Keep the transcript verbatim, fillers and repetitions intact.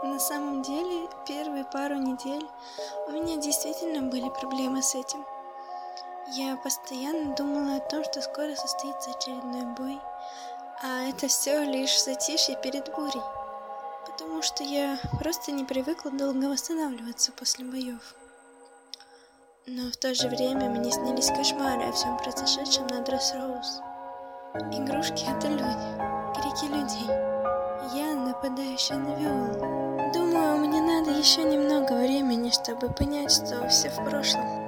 На самом деле, первые пару недель у меня действительно были проблемы с этим. Я постоянно думала о том, что скоро состоится очередной бой, а это все лишь затишье перед бурей, потому что я просто не привыкла долго восстанавливаться после боев. Но в то же время мне снились кошмары о всем произошедшем на Дресс-Роуз. Игрушки — это люди, крики людей, я, нападающая на Виолу. Думаю, мне надо еще немного времени, чтобы понять, что все в прошлом.